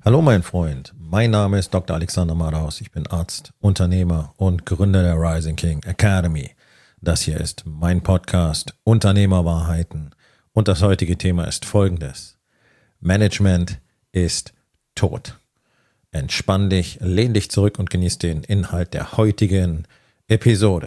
Hallo mein Freund, mein Name ist Dr. Alexander Madaus, ich bin Arzt, Unternehmer und Gründer der Rising King Academy. Das hier ist mein Podcast Unternehmerwahrheiten und das heutige Thema ist folgendes. Management ist tot. Entspann dich, lehn dich zurück und genieß den Inhalt der heutigen Episode.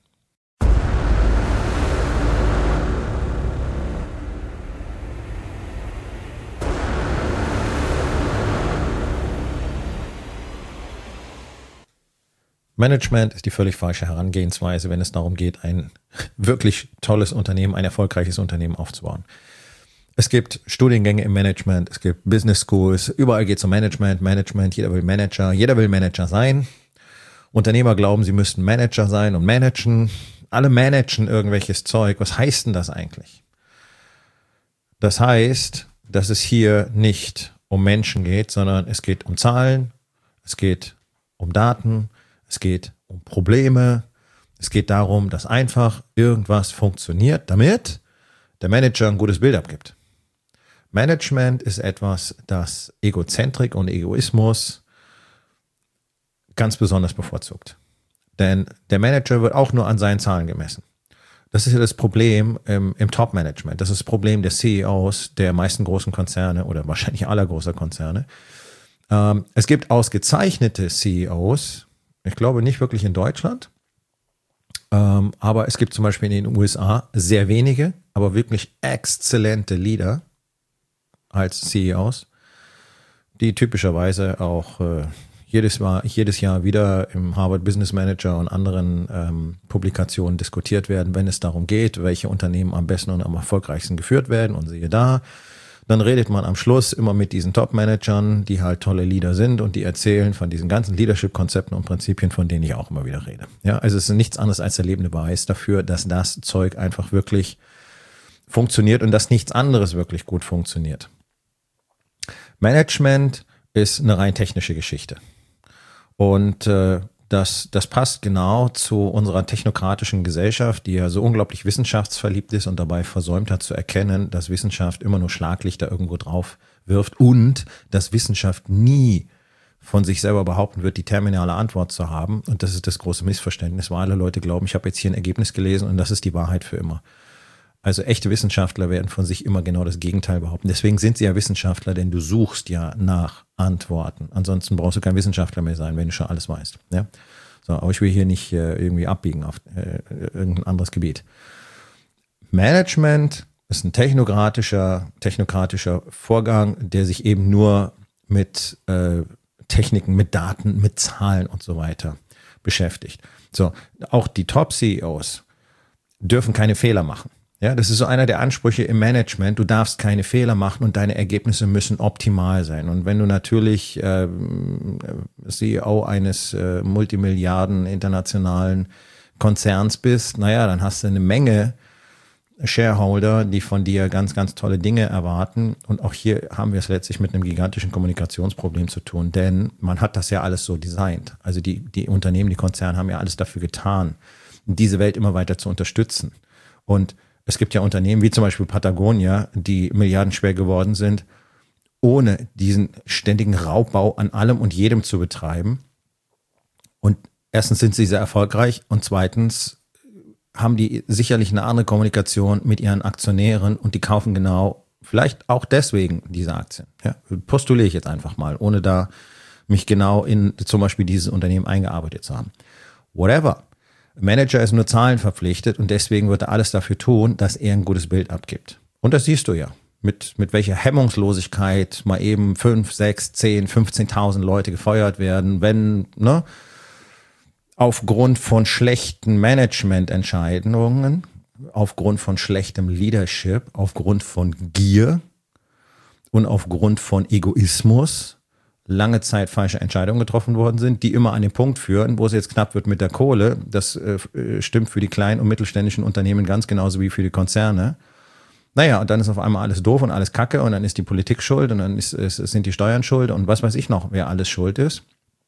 Management ist die völlig falsche Herangehensweise, wenn es darum geht, ein wirklich tolles Unternehmen, ein erfolgreiches Unternehmen aufzubauen. Es gibt Studiengänge im Management, es gibt Business Schools, überall geht es um Management, jeder will Manager sein. Unternehmer glauben, sie müssten Manager sein und managen. Alle managen irgendwelches Zeug. Was heißt denn das eigentlich? Das heißt, dass es hier nicht um Menschen geht, sondern es geht um Zahlen, es geht um Daten, es geht um Probleme. Es geht darum, dass einfach irgendwas funktioniert, damit der Manager ein gutes Bild abgibt. Management ist etwas, das Egozentrik und Egoismus ganz besonders bevorzugt. Denn der Manager wird auch nur an seinen Zahlen gemessen. Das ist ja das Problem im Top-Management. Das ist das Problem der CEOs der meisten großen Konzerne oder wahrscheinlich aller großer Konzerne. Es gibt ausgezeichnete CEOs, ich glaube nicht wirklich in Deutschland, aber es gibt zum Beispiel in den USA sehr wenige, aber wirklich exzellente Leader als CEOs, die typischerweise auch jedes Jahr wieder im Harvard Business Manager und anderen Publikationen diskutiert werden, wenn es darum geht, welche Unternehmen am besten und am erfolgreichsten geführt werden. Und siehe da, dann redet man am Schluss immer mit diesen Top-Managern, die halt tolle Leader sind und die erzählen von diesen ganzen Leadership-Konzepten und Prinzipien, von denen ich auch immer wieder rede. Ja, also es ist nichts anderes als der lebende Beweis dafür, dass das Zeug einfach wirklich funktioniert und dass nichts anderes wirklich gut funktioniert. Management ist eine rein technische Geschichte. Und das passt genau zu unserer technokratischen Gesellschaft, die ja so unglaublich wissenschaftsverliebt ist und dabei versäumt hat zu erkennen, dass Wissenschaft immer nur Schlaglichter irgendwo drauf wirft und dass Wissenschaft nie von sich selber behaupten wird, die terminale Antwort zu haben. Und das ist das große Missverständnis, weil alle Leute glauben, ich habe jetzt hier ein Ergebnis gelesen und das ist die Wahrheit für immer. Also echte Wissenschaftler werden von sich immer genau das Gegenteil behaupten. Deswegen sind sie ja Wissenschaftler, denn du suchst ja nach Antworten. Ansonsten brauchst du kein Wissenschaftler mehr sein, wenn du schon alles weißt. Ja? So, aber ich will hier nicht irgendwie abbiegen auf irgendein anderes Gebiet. Management ist ein technokratischer Vorgang, der sich eben nur mit Techniken, mit Daten, mit Zahlen und so weiter beschäftigt. So, auch die Top-CEOs dürfen keine Fehler machen. Ja, das ist so einer der Ansprüche im Management. Du darfst keine Fehler machen und deine Ergebnisse müssen optimal sein. Und wenn du natürlich CEO eines Multimilliarden internationalen Konzerns bist, naja, dann hast du eine Menge Shareholder, die von dir ganz, ganz tolle Dinge erwarten. Und auch hier haben wir es letztlich mit einem gigantischen Kommunikationsproblem zu tun, denn man hat das ja alles so designt. Also die Unternehmen, die Konzerne haben ja alles dafür getan, diese Welt immer weiter zu unterstützen. Und es gibt ja Unternehmen wie zum Beispiel Patagonia, die milliardenschwer geworden sind, ohne diesen ständigen Raubbau an allem und jedem zu betreiben. Und erstens sind sie sehr erfolgreich und zweitens haben die sicherlich eine andere Kommunikation mit ihren Aktionären und die kaufen genau, vielleicht auch deswegen diese Aktien. Ja, postuliere ich jetzt einfach mal, ohne da mich genau in zum Beispiel dieses Unternehmen eingearbeitet zu haben. Whatever. Manager ist nur Zahlen verpflichtet und deswegen wird er alles dafür tun, dass er ein gutes Bild abgibt. Und das siehst du ja. Mit welcher Hemmungslosigkeit mal eben 5, 6, 10, 15.000 Leute gefeuert werden, wenn, aufgrund von schlechten Managemententscheidungen, aufgrund von schlechtem Leadership, aufgrund von Gier und aufgrund von Egoismus lange Zeit falsche Entscheidungen getroffen worden sind, die immer an den Punkt führen, wo es jetzt knapp wird mit der Kohle. Das stimmt für die kleinen und mittelständischen Unternehmen ganz genauso wie für die Konzerne. Naja, und dann ist auf einmal alles doof und alles Kacke und dann ist die Politik schuld und dann sind die Steuern schuld und was weiß ich noch, wer alles schuld ist.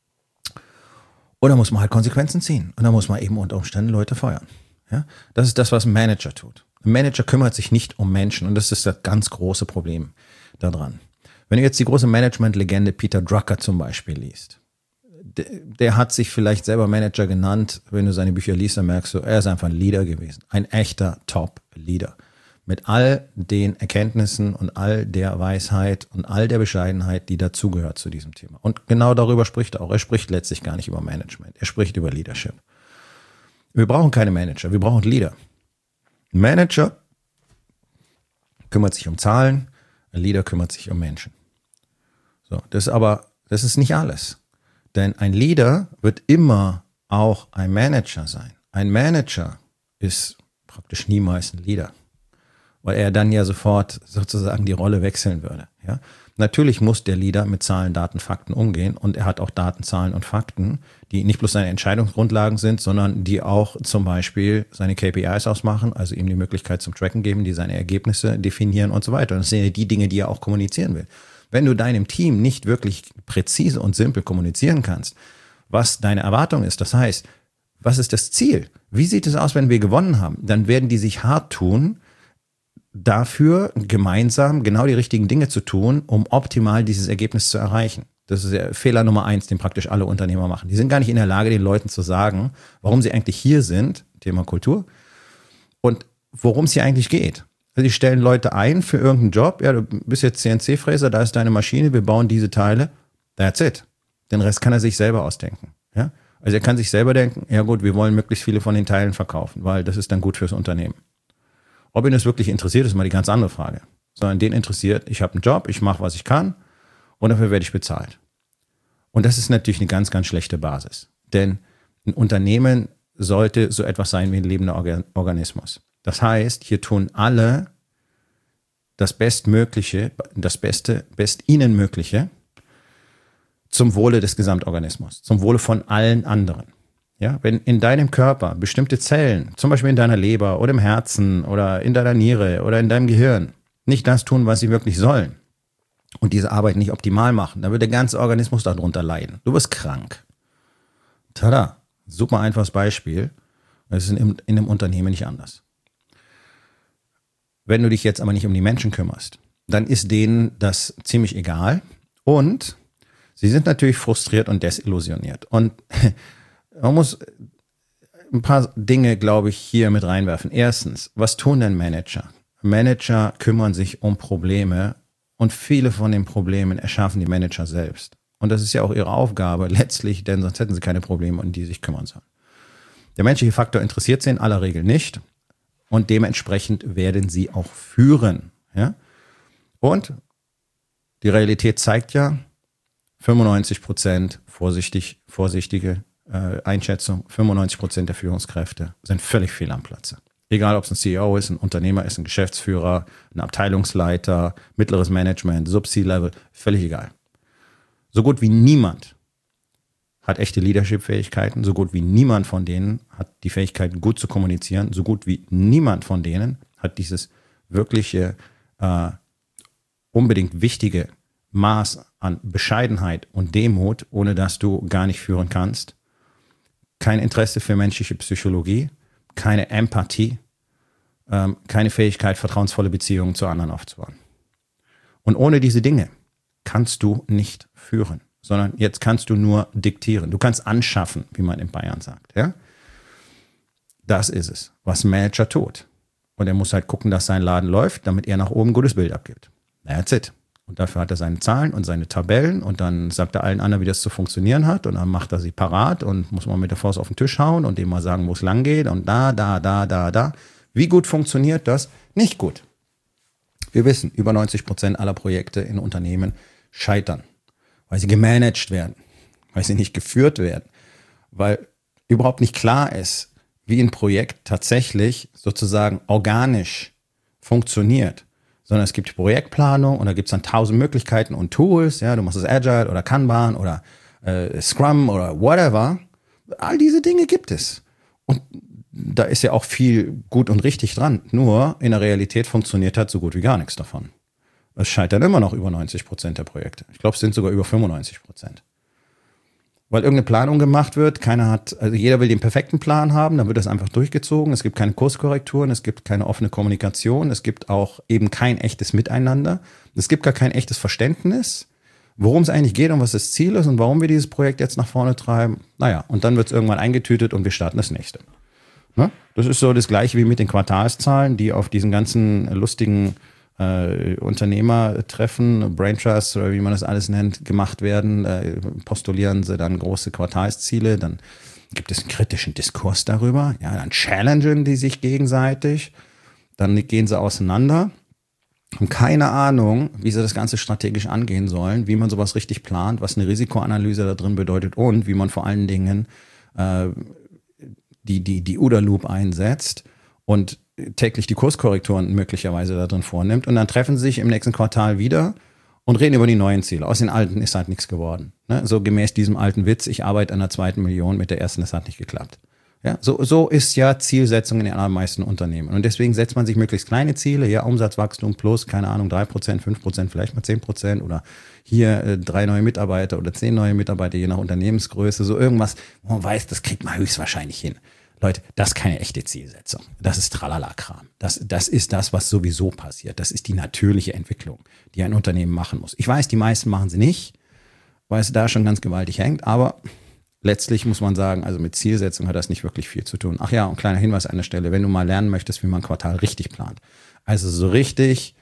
Und dann muss man halt Konsequenzen ziehen und dann muss man eben unter Umständen Leute feuern. Ja? Das ist das, was ein Manager tut. Ein Manager kümmert sich nicht um Menschen und das ist das ganz große Problem daran. Wenn du jetzt die große Management-Legende Peter Drucker zum Beispiel liest, der hat sich vielleicht selber Manager genannt. Wenn du seine Bücher liest, dann merkst du, er ist einfach ein Leader gewesen. Ein echter Top-Leader. Mit all den Erkenntnissen und all der Weisheit und all der Bescheidenheit, die dazugehört zu diesem Thema. Und genau darüber spricht er auch. Er spricht letztlich gar nicht über Management. Er spricht über Leadership. Wir brauchen keine Manager, wir brauchen Leader. Ein Manager kümmert sich um Zahlen, ein Leader kümmert sich um Menschen. So, das ist nicht alles. Denn ein Leader wird immer auch ein Manager sein. Ein Manager ist praktisch niemals ein Leader, weil er dann ja sofort sozusagen die Rolle wechseln würde. Ja? Natürlich muss der Leader mit Zahlen, Daten, Fakten umgehen und er hat auch Daten, Zahlen und Fakten, die nicht bloß seine Entscheidungsgrundlagen sind, sondern die auch zum Beispiel seine KPIs ausmachen, also ihm die Möglichkeit zum Tracken geben, die seine Ergebnisse definieren und so weiter. Und das sind ja die Dinge, die er auch kommunizieren will. Wenn du deinem Team nicht wirklich präzise und simpel kommunizieren kannst, was deine Erwartung ist, das heißt, was ist das Ziel? Wie sieht es aus, wenn wir gewonnen haben? Dann werden die sich hart tun, dafür gemeinsam genau die richtigen Dinge zu tun, um optimal dieses Ergebnis zu erreichen. Das ist der Fehler Nummer 1, den praktisch alle Unternehmer machen. Die sind gar nicht in der Lage, den Leuten zu sagen, warum sie eigentlich hier sind, Thema Kultur, und worum es hier eigentlich geht. Also die stellen Leute ein für irgendeinen Job. Ja, du bist jetzt CNC-Fräser, da ist deine Maschine, wir bauen diese Teile. That's it. Den Rest kann er sich selber ausdenken. Ja? Also er kann sich selber denken, ja gut, wir wollen möglichst viele von den Teilen verkaufen, weil das ist dann gut fürs Unternehmen. Ob ihn das wirklich interessiert, ist mal die ganz andere Frage. Sondern den interessiert, ich habe einen Job, ich mache, was ich kann und dafür werde ich bezahlt. Und das ist natürlich eine ganz, ganz schlechte Basis. Denn ein Unternehmen sollte so etwas sein wie ein lebender Organismus. Das heißt, hier tun alle das Bestmögliche, das Best ihnen Mögliche zum Wohle des Gesamtorganismus, zum Wohle von allen anderen. Ja, wenn in deinem Körper bestimmte Zellen, zum Beispiel in deiner Leber oder im Herzen oder in deiner Niere oder in deinem Gehirn, nicht das tun, was sie wirklich sollen und diese Arbeit nicht optimal machen, dann wird der ganze Organismus darunter leiden. Du wirst krank. Tada, super einfaches Beispiel. Das ist in einem Unternehmen nicht anders. Wenn du dich jetzt aber nicht um die Menschen kümmerst, dann ist denen das ziemlich egal und sie sind natürlich frustriert und desillusioniert. Und man muss ein paar Dinge, glaube ich, hier mit reinwerfen. Erstens, was tun denn Manager? Manager kümmern sich um Probleme und viele von den Problemen erschaffen die Manager selbst. Und das ist ja auch ihre Aufgabe letztlich, denn sonst hätten sie keine Probleme, um die sich kümmern sollen. Der menschliche Faktor interessiert sie in aller Regel nicht und dementsprechend werden sie auch führen. Ja? Und die Realität zeigt ja, 95% vorsichtige Einschätzung, 95% der Führungskräfte sind völlig fehl am Platze. Egal, ob es ein CEO ist, ein Unternehmer ist, ein Geschäftsführer, ein Abteilungsleiter, mittleres Management, Sub-C-Level, völlig egal. So gut wie niemand hat echte Leadership-Fähigkeiten, so gut wie niemand von denen hat die Fähigkeit, gut zu kommunizieren, so gut wie niemand von denen hat dieses wirkliche, unbedingt wichtige Maß an Bescheidenheit und Demut, ohne dass du gar nicht führen kannst. Kein Interesse für menschliche Psychologie, keine Empathie, keine Fähigkeit, vertrauensvolle Beziehungen zu anderen aufzubauen. Und ohne diese Dinge kannst du nicht führen, sondern jetzt kannst du nur diktieren. Du kannst anschaffen, wie man in Bayern sagt. Ja? Das ist es, was ein Manager tut. Und er muss halt gucken, dass sein Laden läuft, damit er nach oben ein gutes Bild abgibt. That's it. Und dafür hat er seine Zahlen und seine Tabellen und dann sagt er allen anderen, wie das zu funktionieren hat und dann macht er sie parat und muss man mit der Faust auf den Tisch hauen und dem mal sagen, wo es lang geht und da. Wie gut funktioniert das? Nicht gut. Wir wissen, über 90% aller Projekte in Unternehmen scheitern, weil sie gemanagt werden, weil sie nicht geführt werden, weil überhaupt nicht klar ist, wie ein Projekt tatsächlich sozusagen organisch funktioniert. Sondern es gibt Projektplanung und da gibt es dann 1000 Möglichkeiten und Tools. Ja, du machst es Agile oder Kanban oder Scrum oder whatever. All diese Dinge gibt es. Und da ist ja auch viel gut und richtig dran. Nur in der Realität funktioniert halt so gut wie gar nichts davon. Es scheitern immer noch über 90% der Projekte. Ich glaube, es sind sogar über 95%. weil irgendeine Planung gemacht wird. Also jeder will den perfekten Plan haben, dann wird das einfach durchgezogen. Es gibt keine Kurskorrekturen, es gibt keine offene Kommunikation, es gibt auch eben kein echtes Miteinander. Es gibt gar kein echtes Verständnis, worum es eigentlich geht und was das Ziel ist und warum wir dieses Projekt jetzt nach vorne treiben. Naja, und dann wird es irgendwann eingetütet und wir starten das nächste. Ne? Das ist so das Gleiche wie mit den Quartalszahlen, die auf diesen ganzen lustigen Unternehmertreffen, Brain Trust oder wie man das alles nennt, gemacht werden. Postulieren sie dann große Quartalsziele, dann gibt es einen kritischen Diskurs darüber, ja, dann challengen die sich gegenseitig, dann gehen sie auseinander, haben keine Ahnung, wie sie das Ganze strategisch angehen sollen, wie man sowas richtig plant, was eine Risikoanalyse da drin bedeutet und wie man vor allen Dingen die OODA-Loop einsetzt und täglich die Kurskorrekturen möglicherweise da drin vornimmt. Und dann treffen sie sich im nächsten Quartal wieder und reden über die neuen Ziele. Aus den alten ist halt nichts geworden. Ne? So gemäß diesem alten Witz, ich arbeite an der 2. Million, mit der ersten, das hat nicht geklappt. Ja, so ist ja Zielsetzung in den allermeisten Unternehmen. Und deswegen setzt man sich möglichst kleine Ziele, ja, Umsatzwachstum plus, keine Ahnung, 3%, 5%, vielleicht mal 10% oder hier 3 neue Mitarbeiter oder 10 neue Mitarbeiter, je nach Unternehmensgröße, so irgendwas, wo man weiß, das kriegt man höchstwahrscheinlich hin. Leute, das ist keine echte Zielsetzung. Das ist Tralala-Kram. Das ist das, was sowieso passiert. Das ist die natürliche Entwicklung, die ein Unternehmen machen muss. Ich weiß, die meisten machen sie nicht, weil es da schon ganz gewaltig hängt, aber letztlich muss man sagen, also mit Zielsetzung hat das nicht wirklich viel zu tun. Ach ja, und kleiner Hinweis an der Stelle, wenn du mal lernen möchtest, wie man ein Quartal richtig plant. Also so richtig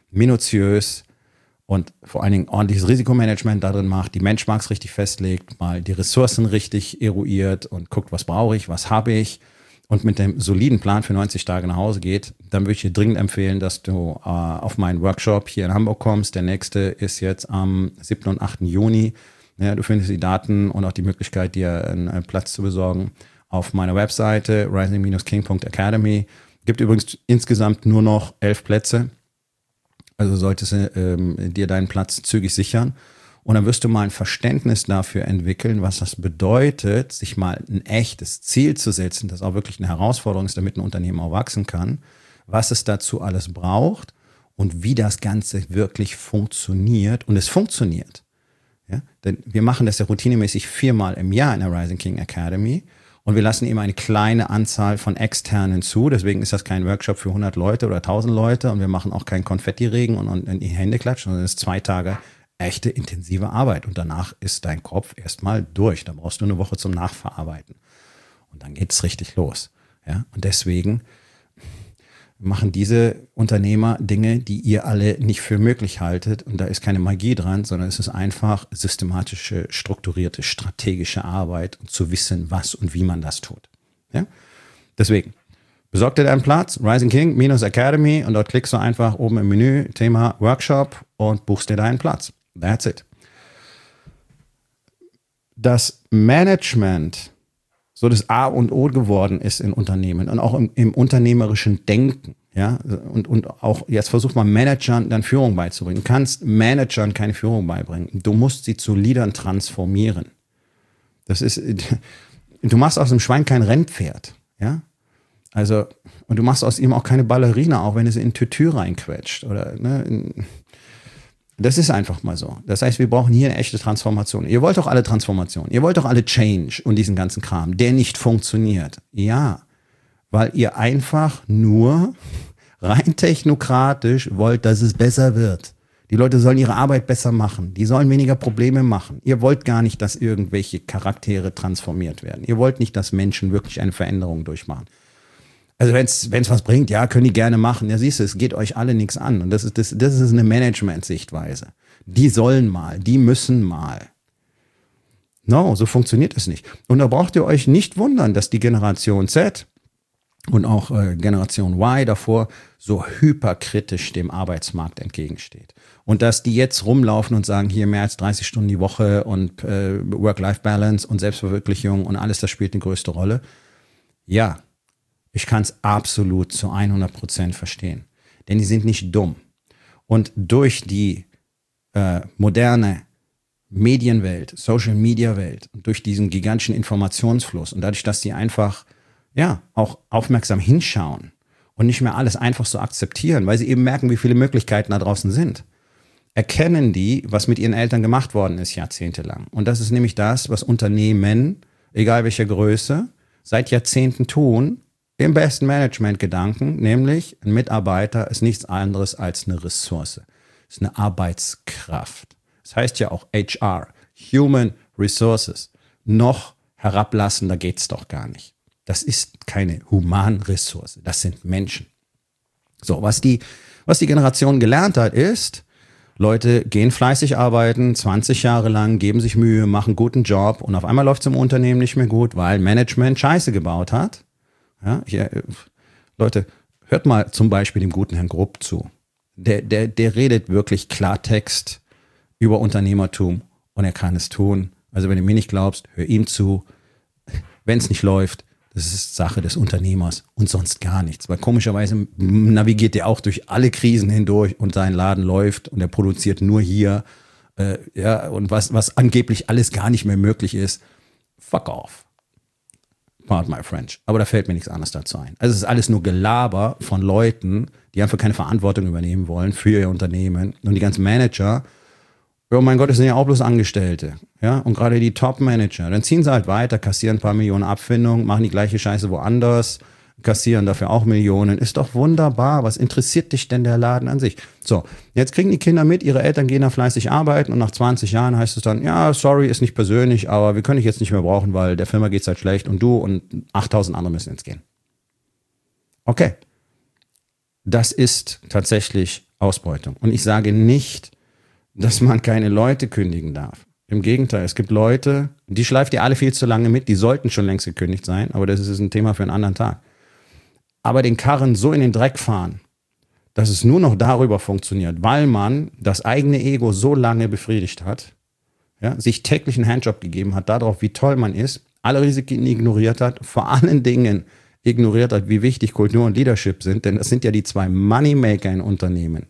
minutiös und vor allen Dingen ordentliches Risikomanagement darin macht, die Benchmarks richtig festlegt, mal die Ressourcen richtig eruiert und guckt, was brauche ich, was habe ich und mit dem soliden Plan für 90 Tage nach Hause geht, dann würde ich dir dringend empfehlen, dass du auf meinen Workshop hier in Hamburg kommst. Der nächste ist jetzt am 7. und 8. Juni. Ja, du findest die Daten und auch die Möglichkeit, dir einen Platz zu besorgen auf meiner Webseite rising-king.academy. Gibt übrigens insgesamt nur noch 11 Plätze. Also solltest du dir deinen Platz zügig sichern. Und dann wirst du mal ein Verständnis dafür entwickeln, was das bedeutet, sich mal ein echtes Ziel zu setzen, das auch wirklich eine Herausforderung ist, damit ein Unternehmen auch wachsen kann, was es dazu alles braucht und wie das Ganze wirklich funktioniert. Und es funktioniert. Ja? Denn wir machen das ja routinemäßig 4-mal im Jahr in der Rising King Academy. Und wir lassen eben eine kleine Anzahl von Externen zu. Deswegen ist das kein Workshop für 100 Leute oder 1000 Leute. Und wir machen auch keinen Konfettiregen und in die Hände klatschen, sondern es ist 2 Tage echte intensive Arbeit. Und danach ist dein Kopf erstmal durch. Da brauchst du eine Woche zum Nachverarbeiten. Und dann geht's richtig los. Ja? Und deswegen machen diese Unternehmer Dinge, die ihr alle nicht für möglich haltet. Und da ist keine Magie dran, sondern es ist einfach systematische, strukturierte, strategische Arbeit und zu wissen, was und wie man das tut. Ja? Deswegen, besorg dir deinen Platz, Rising King-Academy, und dort klickst du einfach oben im Menü, Thema Workshop, und buchst dir deinen Platz. That's it. Das Management so das A und O geworden ist in Unternehmen und auch im unternehmerischen Denken. Ja, und auch jetzt versuch mal Managern dann Führung beizubringen. Du kannst Managern keine Führung beibringen. Du musst sie zu Leadern transformieren. Du machst aus dem Schwein kein Rennpferd. Ja, also, und du machst aus ihm auch keine Ballerina, auch wenn es in Tütü reinquetscht oder, das ist einfach mal so. Das heißt, wir brauchen hier eine echte Transformation. Ihr wollt doch alle Transformation. Ihr wollt doch alle Change und diesen ganzen Kram, der nicht funktioniert. Ja, weil ihr einfach nur rein technokratisch wollt, dass es besser wird. Die Leute sollen ihre Arbeit besser machen. Die sollen weniger Probleme machen. Ihr wollt gar nicht, dass irgendwelche Charaktere transformiert werden. Ihr wollt nicht, dass Menschen wirklich eine Veränderung durchmachen. Also wenn es was bringt, ja, können die gerne machen. Ja, siehst du, es geht euch alle nichts an. Und das ist eine Management-Sichtweise. Die sollen mal, die müssen mal. No, so funktioniert es nicht. Und da braucht ihr euch nicht wundern, dass die Generation Z und auch Generation Y davor so hyperkritisch dem Arbeitsmarkt entgegensteht. Und dass die jetzt rumlaufen und sagen, hier mehr als 30 Stunden die Woche und Work-Life-Balance und Selbstverwirklichung und alles, das spielt eine größte Rolle. Ja, ich kann es absolut zu 100% verstehen. Denn die sind nicht dumm. Und durch die moderne Medienwelt, Social-Media-Welt und durch diesen gigantischen Informationsfluss und dadurch, dass sie einfach auch aufmerksam hinschauen und nicht mehr alles einfach so akzeptieren, weil sie eben merken, wie viele Möglichkeiten da draußen sind, erkennen die, was mit ihren Eltern gemacht worden ist jahrzehntelang. Und das ist nämlich das, was Unternehmen, egal welcher Größe, seit Jahrzehnten tun, im besten Management-Gedanken, nämlich ein Mitarbeiter ist nichts anderes als eine Ressource, ist eine Arbeitskraft. Das heißt ja auch HR, Human Resources. Noch herablassender geht's doch gar nicht. Das ist keine Humanressource, das sind Menschen. So, was die Generation gelernt hat, ist, Leute gehen fleißig arbeiten, 20 Jahre lang, geben sich Mühe, machen einen guten Job und auf einmal läuft es im Unternehmen nicht mehr gut, weil Management Scheiße gebaut hat. Ja, Leute, hört mal zum Beispiel dem guten Herrn Grupp zu. Der redet wirklich Klartext über Unternehmertum und er kann es tun. Also wenn du mir nicht glaubst, hör ihm zu. Wenn es nicht läuft, das ist Sache des Unternehmers und sonst gar nichts. Weil komischerweise navigiert er auch durch alle Krisen hindurch und sein Laden läuft und er produziert nur hier. Und was angeblich alles gar nicht mehr möglich ist, fuck off. Pardon my French. Aber da fällt mir nichts anderes dazu ein. Also es ist alles nur Gelaber von Leuten, die einfach keine Verantwortung übernehmen wollen für ihr Unternehmen. Und die ganzen Manager, oh mein Gott, das sind ja auch bloß Angestellte. Ja? Und gerade die Top-Manager, dann ziehen sie halt weiter, kassieren ein paar Millionen Abfindungen, machen die gleiche Scheiße woanders, kassieren dafür auch Millionen. Ist doch wunderbar. Was interessiert dich denn der Laden an sich? So, jetzt kriegen die Kinder mit, ihre Eltern gehen da fleißig arbeiten und nach 20 Jahren heißt es dann, ja, sorry, ist nicht persönlich, aber wir können dich jetzt nicht mehr brauchen, weil der Firma geht's halt schlecht und du und 8000 andere müssen jetzt gehen. Okay. Das ist tatsächlich Ausbeutung. Und ich sage nicht, dass man keine Leute kündigen darf. Im Gegenteil, es gibt Leute, die schleift ihr alle viel zu lange mit, die sollten schon längst gekündigt sein, aber das ist ein Thema für einen anderen Tag. Aber den Karren so in den Dreck fahren, dass es nur noch darüber funktioniert, weil man das eigene Ego so lange befriedigt hat, ja, sich täglich einen Handjob gegeben hat, darauf, wie toll man ist, alle Risiken ignoriert hat, vor allen Dingen ignoriert hat, wie wichtig Kultur und Leadership sind, denn das sind ja die zwei Moneymaker in Unternehmen.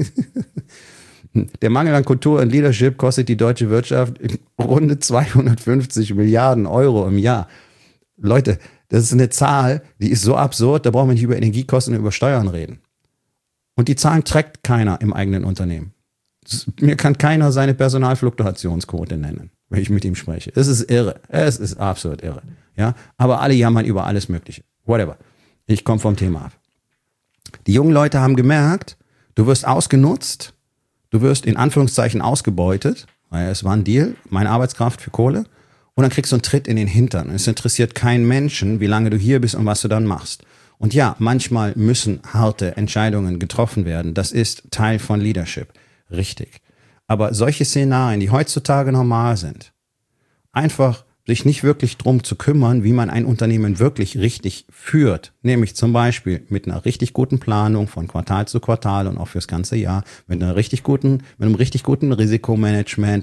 Der Mangel an Kultur und Leadership kostet die deutsche Wirtschaft runde 250 Milliarden Euro im Jahr. Leute, das ist eine Zahl, die ist so absurd, da brauchen wir nicht über Energiekosten und über Steuern reden. Und die Zahlen trägt keiner im eigenen Unternehmen. Mir kann keiner seine Personalfluktuationsquote nennen, wenn ich mit ihm spreche. Es ist irre. Es ist absolut irre. Ja? Aber alle jammern über alles Mögliche. Whatever. Ich komme vom Thema ab. Die jungen Leute haben gemerkt, du wirst ausgenutzt, du wirst in Anführungszeichen ausgebeutet, weil es war ein Deal, meine Arbeitskraft für Kohle. Und dann kriegst du einen Tritt in den Hintern. Es interessiert keinen Menschen, wie lange du hier bist und was du dann machst. Und ja, manchmal müssen harte Entscheidungen getroffen werden. Das ist Teil von Leadership. Richtig. Aber solche Szenarien, die heutzutage normal sind, einfach sich nicht wirklich drum zu kümmern, wie man ein Unternehmen wirklich richtig führt, nämlich zum Beispiel mit einer richtig guten Planung von Quartal zu Quartal und auch fürs ganze Jahr, mit einem richtig guten Risikomanagement,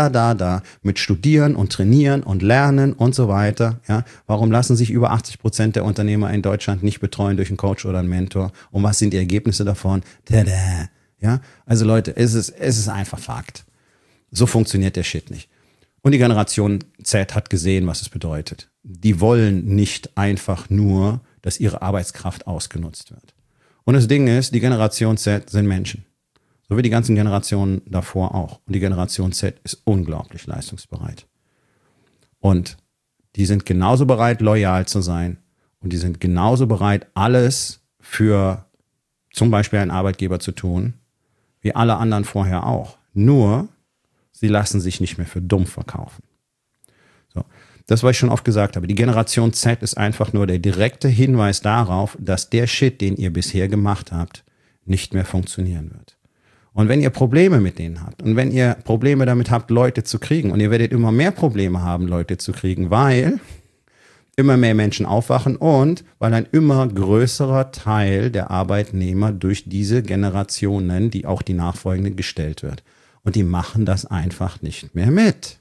mit Studieren und Trainieren und Lernen und so weiter. Ja, warum lassen sich über 80% der Unternehmer in Deutschland nicht betreuen durch einen Coach oder einen Mentor? Und was sind die Ergebnisse davon? Tada! Ja, also Leute, es ist einfach Fakt. So funktioniert der Shit nicht. Und die Generation Z hat gesehen, was es bedeutet. Die wollen nicht einfach nur, dass ihre Arbeitskraft ausgenutzt wird. Und das Ding ist, die Generation Z sind Menschen. So wie die ganzen Generationen davor auch. Und die Generation Z ist unglaublich leistungsbereit. Und die sind genauso bereit, loyal zu sein. Und die sind genauso bereit, alles für zum Beispiel einen Arbeitgeber zu tun, wie alle anderen vorher auch. Nur, sie lassen sich nicht mehr für dumm verkaufen. So, das, was ich schon oft gesagt habe, die Generation Z ist einfach nur der direkte Hinweis darauf, dass der Shit, den ihr bisher gemacht habt, nicht mehr funktionieren wird. Und wenn ihr Probleme mit denen habt und wenn ihr Probleme damit habt, Leute zu kriegen, und ihr werdet immer mehr Probleme haben, Leute zu kriegen, weil immer mehr Menschen aufwachen und weil ein immer größerer Teil der Arbeitnehmer durch diese Generationen, die auch die nachfolgenden, gestellt wird. Und die machen das einfach nicht mehr mit.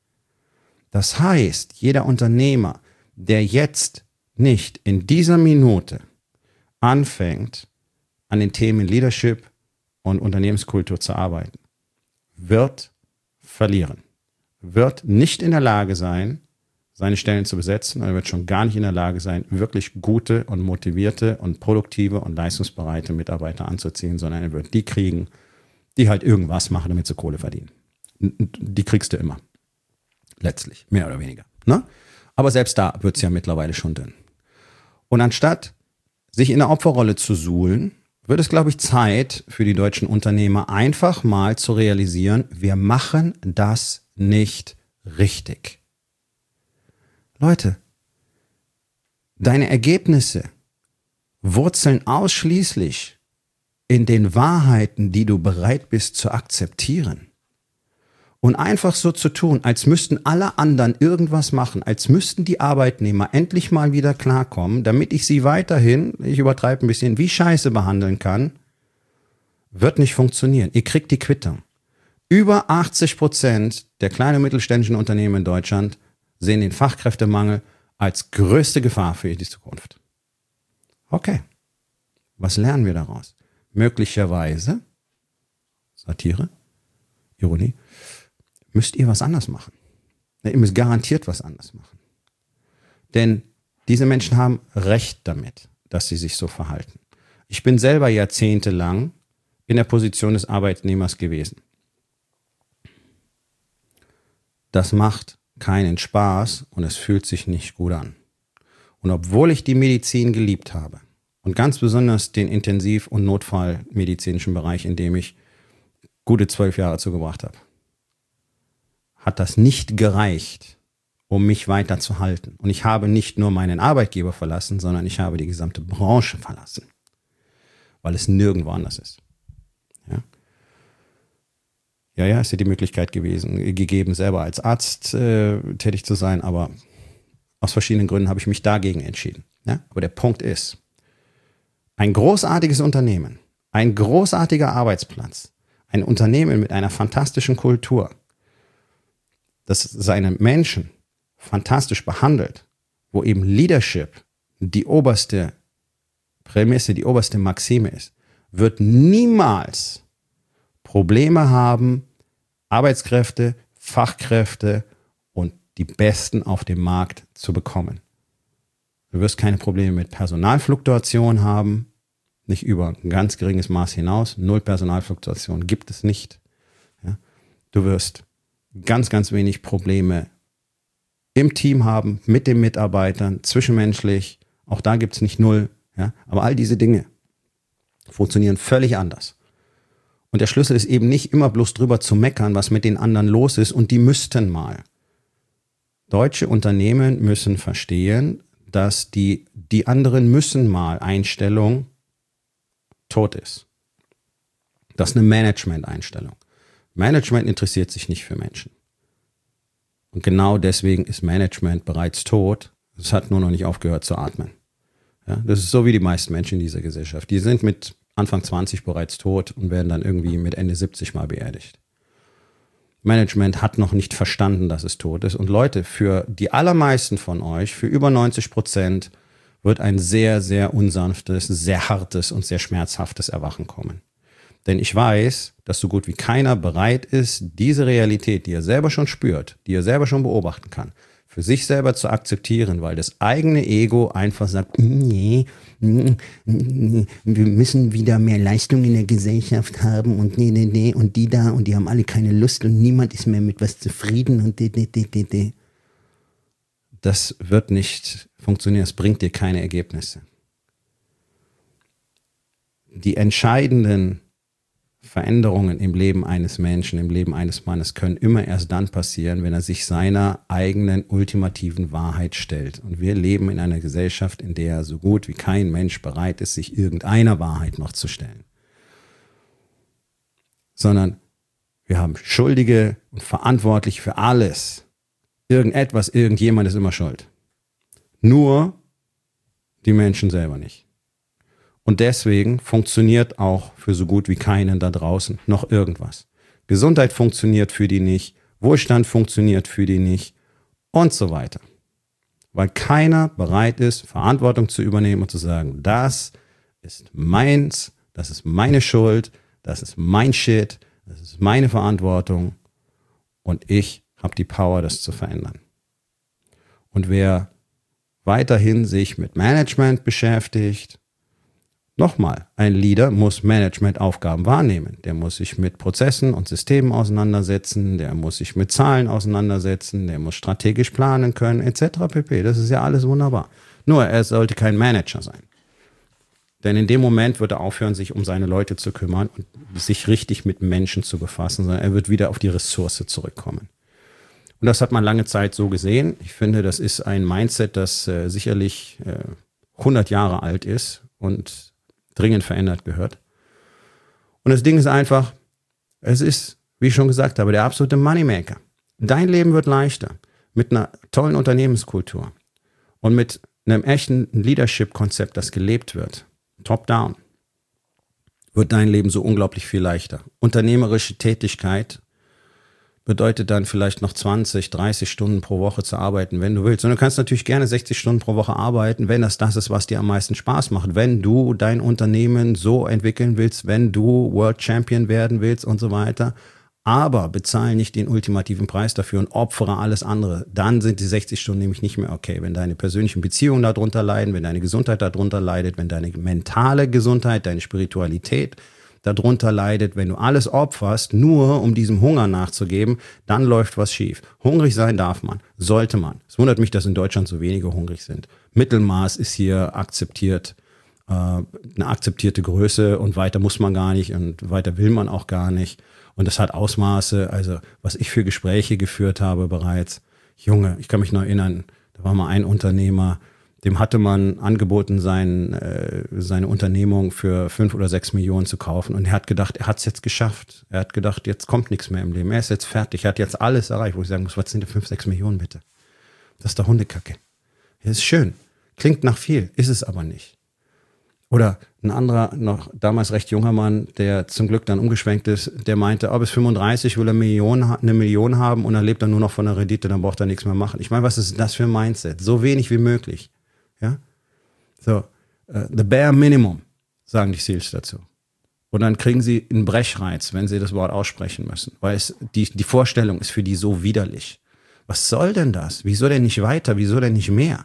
Das heißt, jeder Unternehmer, der jetzt nicht in dieser Minute anfängt, an den Themen Leadership und Unternehmenskultur zu arbeiten, wird verlieren. Wird nicht in der Lage sein, seine Stellen zu besetzen, und er wird schon gar nicht in der Lage sein, wirklich gute und motivierte und produktive und leistungsbereite Mitarbeiter anzuziehen, sondern er wird die kriegen, die halt irgendwas machen, damit sie Kohle verdienen. Die kriegst du immer. Letztlich, mehr oder weniger. Ne? Aber selbst da wird es ja mittlerweile schon dünn. Und anstatt sich in der Opferrolle zu suhlen, wird es, glaube ich, Zeit für die deutschen Unternehmer, einfach mal zu realisieren, wir machen das nicht richtig. Leute, deine Ergebnisse wurzeln ausschließlich in den Wahrheiten, die du bereit bist zu akzeptieren. Und einfach so zu tun, als müssten alle anderen irgendwas machen, als müssten die Arbeitnehmer endlich mal wieder klarkommen, damit ich sie weiterhin, ich übertreibe ein bisschen, wie Scheiße behandeln kann, wird nicht funktionieren. Ihr kriegt die Quittung. Über 80% der kleinen und mittelständischen Unternehmen in Deutschland sehen den Fachkräftemangel als größte Gefahr für die Zukunft. Okay, was lernen wir daraus? Möglicherweise, Satire, Ironie, müsst ihr was anders machen. Ihr müsst garantiert was anders machen. Denn diese Menschen haben Recht damit, dass sie sich so verhalten. Ich bin selber jahrzehntelang in der Position des Arbeitnehmers gewesen. Das macht keinen Spaß und es fühlt sich nicht gut an. Und obwohl ich die Medizin geliebt habe und ganz besonders den Intensiv- und Notfallmedizinischen Bereich, in dem ich gute 12 Jahre zugebracht habe, hat das nicht gereicht, um mich weiter zu halten. Und ich habe nicht nur meinen Arbeitgeber verlassen, sondern ich habe die gesamte Branche verlassen, weil es nirgendwo anders ist. Ja, ist ja die Möglichkeit gegeben, selber als Arzt tätig zu sein, aber aus verschiedenen Gründen habe ich mich dagegen entschieden. Ja? Aber der Punkt ist, ein großartiges Unternehmen, ein großartiger Arbeitsplatz, ein Unternehmen mit einer fantastischen Kultur, das seine Menschen fantastisch behandelt, wo eben Leadership die oberste Prämisse, die oberste Maxime ist, wird niemals Probleme haben, Arbeitskräfte, Fachkräfte und die Besten auf dem Markt zu bekommen. Du wirst keine Probleme mit Personalfluktuation haben, nicht über ein ganz geringes Maß hinaus. 0 Personalfluktuation gibt es nicht. Ja? Du wirst ganz, ganz wenig Probleme im Team haben, mit den Mitarbeitern, zwischenmenschlich. Auch da gibt es nicht 0. Ja? Aber all diese Dinge funktionieren völlig anders. Und der Schlüssel ist eben nicht immer bloß drüber zu meckern, was mit den anderen los ist. Und die müssten mal. Deutsche Unternehmen müssen verstehen, dass die anderen müssen mal Einstellung tot ist. Das ist eine Management-Einstellung. Management interessiert sich nicht für Menschen. Und genau deswegen ist Management bereits tot. Es hat nur noch nicht aufgehört zu atmen. Ja, das ist so wie die meisten Menschen in dieser Gesellschaft. Die sind mit Anfang 20 bereits tot und werden dann irgendwie mit Ende 70 mal beerdigt. Management hat noch nicht verstanden, dass es tot ist. Und Leute, für die allermeisten von euch, für über 90%, wird ein sehr, sehr unsanftes, sehr hartes und sehr schmerzhaftes Erwachen kommen. Denn ich weiß, dass so gut wie keiner bereit ist, diese Realität, die er selber schon spürt, die er selber schon beobachten kann, für sich selber zu akzeptieren, weil das eigene Ego einfach sagt, nee, wir müssen wieder mehr Leistung in der Gesellschaft haben und nee, und die da und die haben alle keine Lust und niemand ist mehr mit was zufrieden und Das wird nicht funktionieren, das bringt dir keine Ergebnisse. Die entscheidenden Veränderungen im Leben eines Menschen, im Leben eines Mannes können immer erst dann passieren, wenn er sich seiner eigenen ultimativen Wahrheit stellt. Und wir leben in einer Gesellschaft, in der so gut wie kein Mensch bereit ist, sich irgendeiner Wahrheit noch zu stellen. Sondern wir haben Schuldige und Verantwortliche für alles. Irgendetwas, irgendjemand ist immer schuld. Nur die Menschen selber nicht. Und deswegen funktioniert auch für so gut wie keinen da draußen noch irgendwas. Gesundheit funktioniert für die nicht, Wohlstand funktioniert für die nicht und so weiter. Weil keiner bereit ist, Verantwortung zu übernehmen und zu sagen, das ist meins, das ist meine Schuld, das ist mein Shit, das ist meine Verantwortung und ich habe die Power, das zu verändern. Und wer weiterhin sich mit Management beschäftigt, Nochmal, ein Leader muss Managementaufgaben wahrnehmen. Der muss sich mit Prozessen und Systemen auseinandersetzen, der muss sich mit Zahlen auseinandersetzen, der muss strategisch planen können, etc. pp. Das ist ja alles wunderbar. Nur, er sollte kein Manager sein. Denn in dem Moment wird er aufhören, sich um seine Leute zu kümmern und sich richtig mit Menschen zu befassen, sondern er wird wieder auf die Ressource zurückkommen. Und das hat man lange Zeit so gesehen. Ich finde, das ist ein Mindset, das sicherlich 100 Jahre alt ist und dringend verändert gehört. Und das Ding ist einfach, es ist, wie ich schon gesagt habe, der absolute Moneymaker. Dein Leben wird leichter mit einer tollen Unternehmenskultur und mit einem echten Leadership-Konzept, das gelebt wird. Top-down. Wird dein Leben so unglaublich viel leichter. Unternehmerische Tätigkeit bedeutet dann vielleicht noch 20, 30 Stunden pro Woche zu arbeiten, wenn du willst. Und du kannst natürlich gerne 60 Stunden pro Woche arbeiten, wenn das ist, was dir am meisten Spaß macht. Wenn du dein Unternehmen so entwickeln willst, wenn du World Champion werden willst und so weiter. Aber bezahl nicht den ultimativen Preis dafür und opfere alles andere. Dann sind die 60 Stunden nämlich nicht mehr okay. Wenn deine persönlichen Beziehungen darunter leiden, wenn deine Gesundheit darunter leidet, wenn deine mentale Gesundheit, deine Spiritualität darunter leidet, wenn du alles opferst, nur um diesem Hunger nachzugeben, dann läuft was schief. Hungrig sein darf man, sollte man. Es wundert mich, dass in Deutschland so wenige hungrig sind. Mittelmaß ist hier akzeptiert, eine akzeptierte Größe und weiter muss man gar nicht und weiter will man auch gar nicht. Und das hat Ausmaße, also was ich für Gespräche geführt habe bereits. Junge, ich kann mich noch erinnern, da war mal ein Unternehmer, dem hatte man angeboten, seine Unternehmung für 5 oder 6 Millionen zu kaufen. Und er hat gedacht, er hat es jetzt geschafft. Er hat gedacht, jetzt kommt nichts mehr im Leben. Er ist jetzt fertig. Er hat jetzt alles erreicht, wo ich sagen muss, was sind denn 5, 6 Millionen bitte? Das ist doch Hundekacke. Das ist schön. Klingt nach viel, ist es aber nicht. Oder ein anderer, noch damals recht junger Mann, der zum Glück dann umgeschwenkt ist, der meinte, bis 35 will er eine Million haben und dann lebt er nur noch von der Rendite, dann braucht er nichts mehr machen. Ich meine, was ist das für ein Mindset? So wenig wie möglich. Ja, so, the bare minimum, sagen die Seals dazu. Und dann kriegen sie einen Brechreiz, wenn sie das Wort aussprechen müssen, weil die Vorstellung ist für die so widerlich. Was soll denn das? Wieso denn nicht weiter? Wieso denn nicht mehr?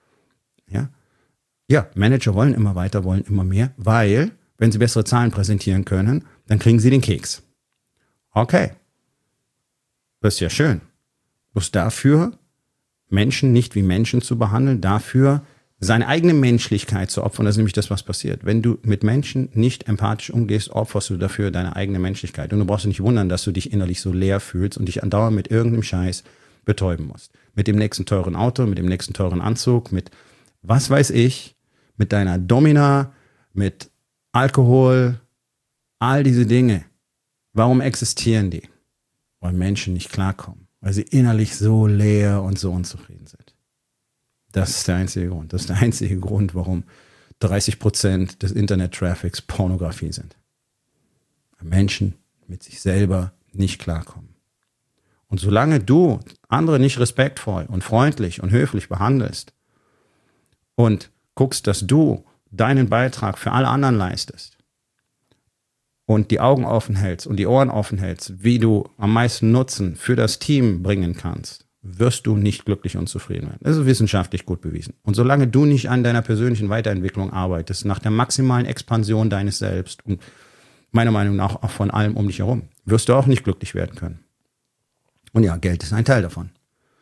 Ja, Manager wollen immer weiter, wollen immer mehr, weil, wenn sie bessere Zahlen präsentieren können, dann kriegen sie den Keks. Okay, das ist ja schön. Bloß dafür, Menschen nicht wie Menschen zu behandeln, dafür seine eigene Menschlichkeit zu opfern, das ist nämlich das, was passiert. Wenn du mit Menschen nicht empathisch umgehst, opferst du dafür deine eigene Menschlichkeit. Und du brauchst dich nicht wundern, dass du dich innerlich so leer fühlst und dich andauernd mit irgendeinem Scheiß betäuben musst. Mit dem nächsten teuren Auto, mit dem nächsten teuren Anzug, mit was weiß ich, mit deiner Domina, mit Alkohol, all diese Dinge. Warum existieren die? Weil Menschen nicht klarkommen, weil sie innerlich so leer und so unzufrieden sind. Das ist der einzige Grund. Das ist der einzige Grund, warum 30% des Internet-Traffics Pornografie sind. Weil Menschen mit sich selber nicht klarkommen. Und solange du andere nicht respektvoll und freundlich und höflich behandelst und guckst, dass du deinen Beitrag für alle anderen leistest und die Augen offen hältst und die Ohren offen hältst, wie du am meisten Nutzen für das Team bringen kannst, wirst du nicht glücklich und zufrieden werden. Das ist wissenschaftlich gut bewiesen. Und solange du nicht an deiner persönlichen Weiterentwicklung arbeitest, nach der maximalen Expansion deines Selbst und meiner Meinung nach auch von allem um dich herum, wirst du auch nicht glücklich werden können. Und ja, Geld ist ein Teil davon.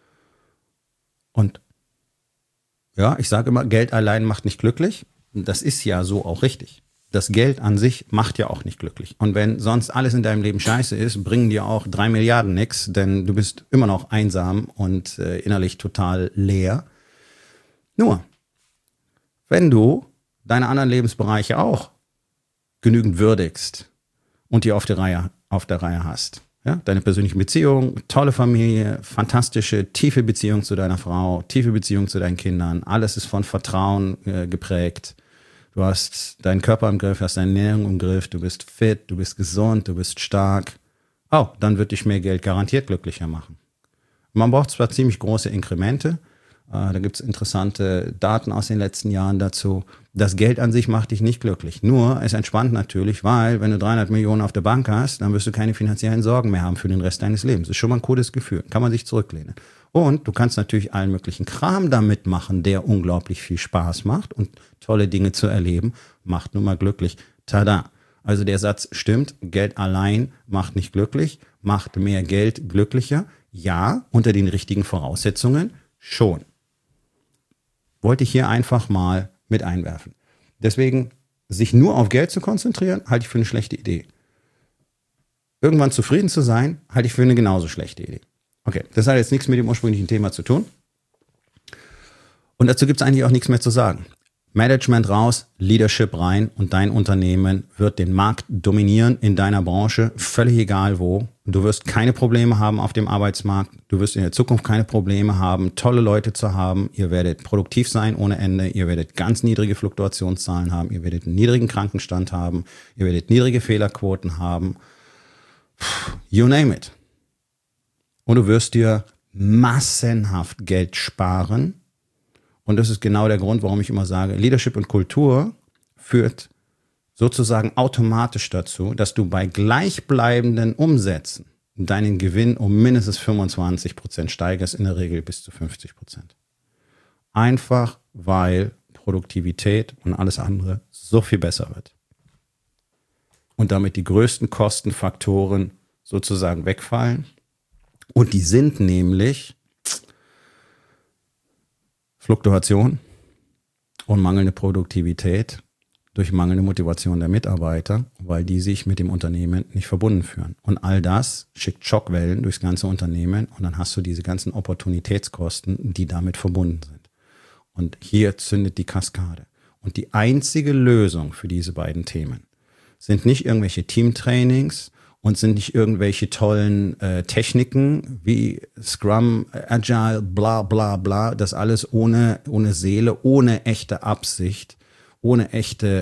Und ja, ich sage immer, Geld allein macht nicht glücklich. Das ist ja so auch richtig. Das Geld an sich macht ja auch nicht glücklich. Und wenn sonst alles in deinem Leben scheiße ist, bringen dir auch 3 Milliarden nix, denn du bist immer noch einsam und innerlich total leer. Nur, wenn du deine anderen Lebensbereiche auch genügend würdigst und die auf der Reihe hast, ja, deine persönlichen Beziehungen, tolle Familie, fantastische, tiefe Beziehung zu deiner Frau, tiefe Beziehung zu deinen Kindern, alles ist von Vertrauen geprägt. Du hast deinen Körper im Griff, hast deine Ernährung im Griff, du bist fit, du bist gesund, du bist stark. Oh, dann wird dich mehr Geld garantiert glücklicher machen. Man braucht zwar ziemlich große Inkremente, da gibt es interessante Daten aus den letzten Jahren dazu. Das Geld an sich macht dich nicht glücklich. Nur, es entspannt natürlich, weil wenn du 300 Millionen auf der Bank hast, dann wirst du keine finanziellen Sorgen mehr haben für den Rest deines Lebens. Das ist schon mal ein cooles Gefühl, kann man sich zurücklehnen. Und du kannst natürlich allen möglichen Kram damit machen, der unglaublich viel Spaß macht und tolle Dinge zu erleben, macht nun mal glücklich. Tada! Also der Satz stimmt, Geld allein macht nicht glücklich, macht mehr Geld glücklicher. Ja, unter den richtigen Voraussetzungen schon. Wollte ich hier einfach mal mit einwerfen. Deswegen, sich nur auf Geld zu konzentrieren, halte ich für eine schlechte Idee. Irgendwann zufrieden zu sein, halte ich für eine genauso schlechte Idee. Okay, das hat jetzt nichts mit dem ursprünglichen Thema zu tun. Und dazu gibt es eigentlich auch nichts mehr zu sagen. Management raus, Leadership rein und dein Unternehmen wird den Markt dominieren in deiner Branche, völlig egal wo. Du wirst keine Probleme haben auf dem Arbeitsmarkt. Du wirst in der Zukunft keine Probleme haben, tolle Leute zu haben. Ihr werdet produktiv sein ohne Ende. Ihr werdet ganz niedrige Fluktuationszahlen haben. Ihr werdet einen niedrigen Krankenstand haben. Ihr werdet niedrige Fehlerquoten haben. You name it. Und du wirst dir massenhaft Geld sparen. Und das ist genau der Grund, warum ich immer sage, Leadership und Kultur führt sozusagen automatisch dazu, dass du bei gleichbleibenden Umsätzen deinen Gewinn um mindestens 25% steigerst, in der Regel bis zu 50%. Einfach, weil Produktivität und alles andere so viel besser wird. Und damit die größten Kostenfaktoren sozusagen wegfallen. Und die sind nämlich Fluktuation und mangelnde Produktivität durch mangelnde Motivation der Mitarbeiter, weil die sich mit dem Unternehmen nicht verbunden fühlen. Und all das schickt Schockwellen durchs ganze Unternehmen und dann hast du diese ganzen Opportunitätskosten, die damit verbunden sind. Und hier zündet die Kaskade. Und die einzige Lösung für diese beiden Themen sind nicht irgendwelche Teamtrainings und sind nicht irgendwelche tollen Techniken wie Scrum, Agile, bla bla bla, das alles ohne Seele, ohne echte Absicht, ohne echten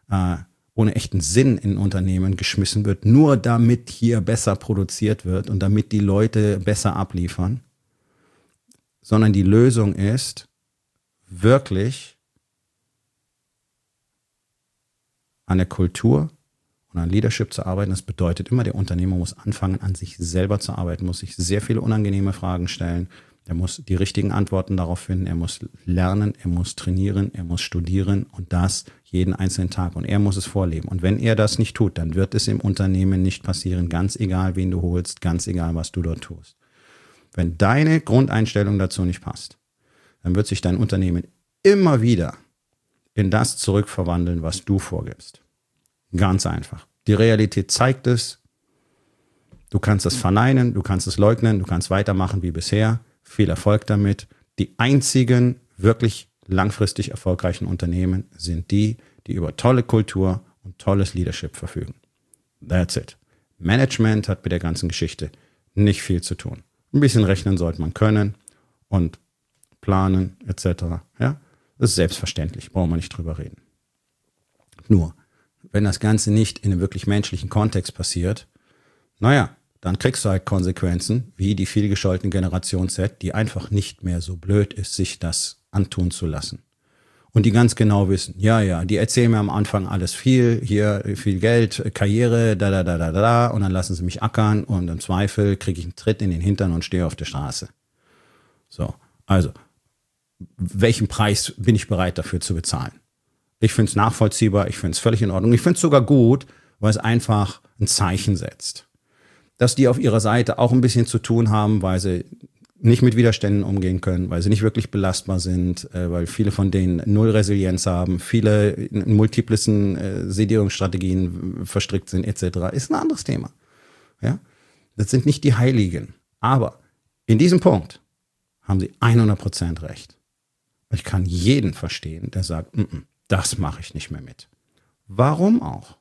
Sinn in Unternehmen geschmissen wird, nur damit hier besser produziert wird und damit die Leute besser abliefern, sondern die Lösung ist wirklich an der Kultur und an Leadership zu arbeiten. Das bedeutet immer, der Unternehmer muss anfangen, an sich selber zu arbeiten, muss sich sehr viele unangenehme Fragen stellen. Er muss die richtigen Antworten darauf finden. Er muss lernen, er muss trainieren, er muss studieren und das jeden einzelnen Tag. Und er muss es vorleben. Und wenn er das nicht tut, dann wird es im Unternehmen nicht passieren, ganz egal, wen du holst, ganz egal, was du dort tust. Wenn deine Grundeinstellung dazu nicht passt, dann wird sich dein Unternehmen immer wieder in das zurückverwandeln, was du vorgibst. Ganz einfach. Die Realität zeigt es. Du kannst es verneinen, du kannst es leugnen, du kannst weitermachen wie bisher. Viel Erfolg damit. Die einzigen wirklich langfristig erfolgreichen Unternehmen sind die, die über tolle Kultur und tolles Leadership verfügen. That's it. Management hat mit der ganzen Geschichte nicht viel zu tun. Ein bisschen rechnen sollte man können und planen etc. Ja, das ist selbstverständlich, brauchen wir nicht drüber reden. Nur, wenn das Ganze nicht in einem wirklich menschlichen Kontext passiert, naja, dann kriegst du halt Konsequenzen, wie die vielgescholtene Generation Z, die einfach nicht mehr so blöd ist, sich das antun zu lassen. Und die ganz genau wissen, ja, die erzählen mir am Anfang alles viel, hier viel Geld, Karriere, und dann lassen sie mich ackern und im Zweifel kriege ich einen Tritt in den Hintern und stehe auf der Straße. So, also, welchen Preis bin ich bereit dafür zu bezahlen? Ich finde es nachvollziehbar, ich finde es völlig in Ordnung. Ich finde es sogar gut, weil es einfach ein Zeichen setzt. Dass die auf ihrer Seite auch ein bisschen zu tun haben, weil sie nicht mit Widerständen umgehen können, weil sie nicht wirklich belastbar sind, weil viele von denen null Resilienz haben, viele in multiplen Sedierungsstrategien verstrickt sind etc., ist ein anderes Thema. Ja? Das sind nicht die Heiligen. Aber in diesem Punkt haben sie 100% recht. Ich kann jeden verstehen, der sagt, das mache ich nicht mehr mit. Warum auch?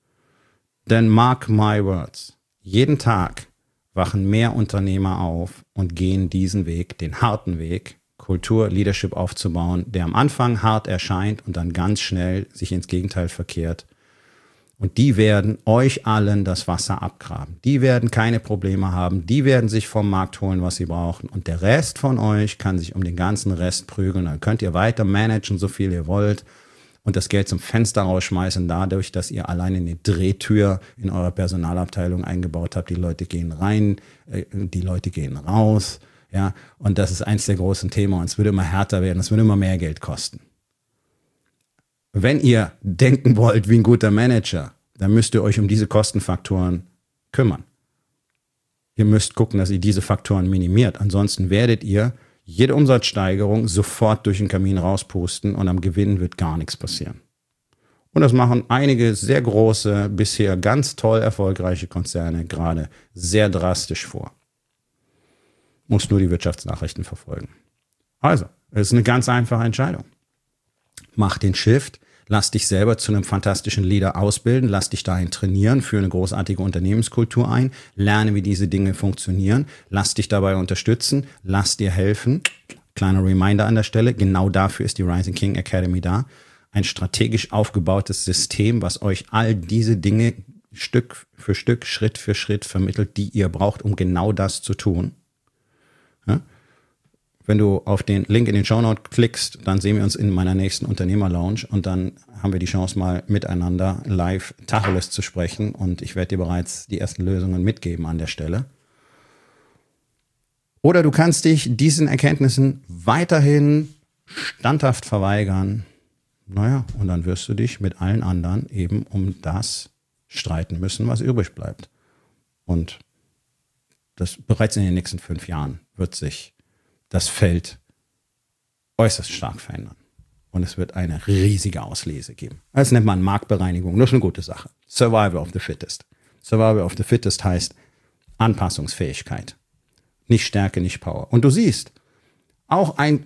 Denn mark my words, jeden Tag wachen mehr Unternehmer auf und gehen diesen Weg, den harten Weg, Kultur, Leadership aufzubauen, der am Anfang hart erscheint und dann ganz schnell sich ins Gegenteil verkehrt. Und die werden euch allen das Wasser abgraben. Die werden keine Probleme haben. Die werden sich vom Markt holen, was sie brauchen. Und der Rest von euch kann sich um den ganzen Rest prügeln. Dann könnt ihr weiter managen, so viel ihr wollt. Und das Geld zum Fenster rausschmeißen, dadurch, dass ihr alleine eine Drehtür in eurer Personalabteilung eingebaut habt. Die Leute gehen rein, die Leute gehen raus. Ja, und das ist eins der großen Themen und es wird immer härter werden, es wird immer mehr Geld kosten. Wenn ihr denken wollt wie ein guter Manager, dann müsst ihr euch um diese Kostenfaktoren kümmern. Ihr müsst gucken, dass ihr diese Faktoren minimiert. Ansonsten werdet ihr jede Umsatzsteigerung sofort durch den Kamin rauspusten und am Gewinn wird gar nichts passieren. Und das machen einige sehr große, bisher ganz toll erfolgreiche Konzerne gerade sehr drastisch vor. Muss nur die Wirtschaftsnachrichten verfolgen. Also, es ist eine ganz einfache Entscheidung. Mach den Shift, lass dich selber zu einem fantastischen Leader ausbilden, lass dich dahin trainieren, führe eine großartige Unternehmenskultur ein, lerne, wie diese Dinge funktionieren, lass dich dabei unterstützen, lass dir helfen. Kleiner Reminder an der Stelle, genau dafür ist die Rising King Academy da. Ein strategisch aufgebautes System, was euch all diese Dinge Stück für Stück, Schritt für Schritt vermittelt, die ihr braucht, um genau das zu tun. Ja? Wenn du auf den Link in den Shownote klickst, dann sehen wir uns in meiner nächsten Unternehmer-Lounge und dann haben wir die Chance, mal miteinander live Tacheles zu sprechen und ich werde dir bereits die ersten Lösungen mitgeben an der Stelle. Oder du kannst dich diesen Erkenntnissen weiterhin standhaft verweigern. Naja, und dann wirst du dich mit allen anderen eben um das streiten müssen, was übrig bleibt. Und das bereits in den nächsten 5 Jahren wird sich das Feld äußerst stark verändern. Und es wird eine riesige Auslese geben. Das nennt man Marktbereinigung. Das ist eine gute Sache. Survival of the Fittest. Survival of the Fittest heißt Anpassungsfähigkeit. Nicht Stärke, nicht Power. Und du siehst, auch ein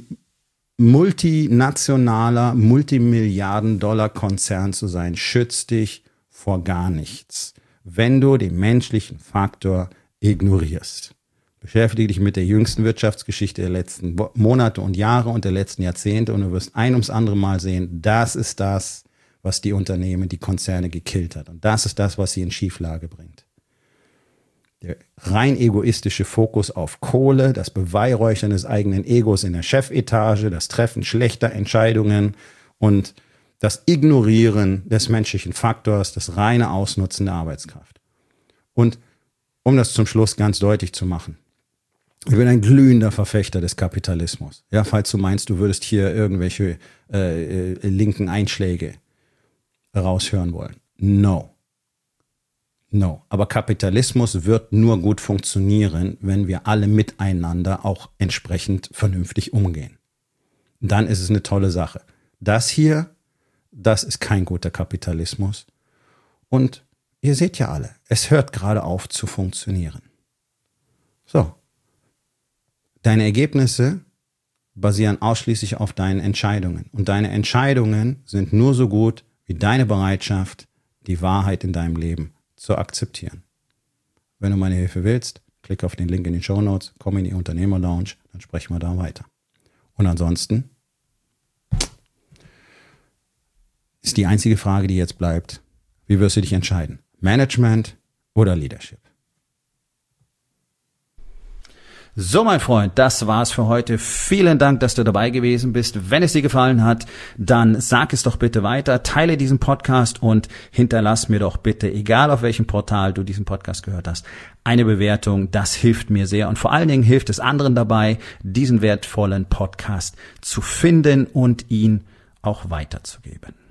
multinationaler, Multimilliarden-Dollar-Konzern zu sein, schützt dich vor gar nichts, wenn du den menschlichen Faktor ignorierst. Beschäftige dich mit der jüngsten Wirtschaftsgeschichte der letzten Monate und Jahre und der letzten Jahrzehnte und du wirst ein ums andere Mal sehen, das ist das, was die Unternehmen, die Konzerne gekillt hat. Und das ist das, was sie in Schieflage bringt. Der rein egoistische Fokus auf Kohle, das Beweihräuchern des eigenen Egos in der Chefetage, das Treffen schlechter Entscheidungen und das Ignorieren des menschlichen Faktors, das reine Ausnutzen der Arbeitskraft. Und um das zum Schluss ganz deutlich zu machen, ich bin ein glühender Verfechter des Kapitalismus. Ja, falls du meinst, du würdest hier irgendwelche linken Einschläge raushören wollen. No. Aber Kapitalismus wird nur gut funktionieren, wenn wir alle miteinander auch entsprechend vernünftig umgehen. Dann ist es eine tolle Sache. Das hier, das ist kein guter Kapitalismus. Und ihr seht ja alle, es hört gerade auf zu funktionieren. So. Deine Ergebnisse basieren ausschließlich auf deinen Entscheidungen. Und deine Entscheidungen sind nur so gut wie deine Bereitschaft, die Wahrheit in deinem Leben zu akzeptieren. Wenn du meine Hilfe willst, klick auf den Link in den Shownotes, komm in die Unternehmer-Lounge, dann sprechen wir da weiter. Und ansonsten ist die einzige Frage, die jetzt bleibt, wie wirst du dich entscheiden? Management oder Leadership? So, mein Freund, das war's für heute. Vielen Dank, dass du dabei gewesen bist. Wenn es dir gefallen hat, dann sag es doch bitte weiter, teile diesen Podcast und hinterlass mir doch bitte, egal auf welchem Portal du diesen Podcast gehört hast, eine Bewertung. Das hilft mir sehr und vor allen Dingen hilft es anderen dabei, diesen wertvollen Podcast zu finden und ihn auch weiterzugeben.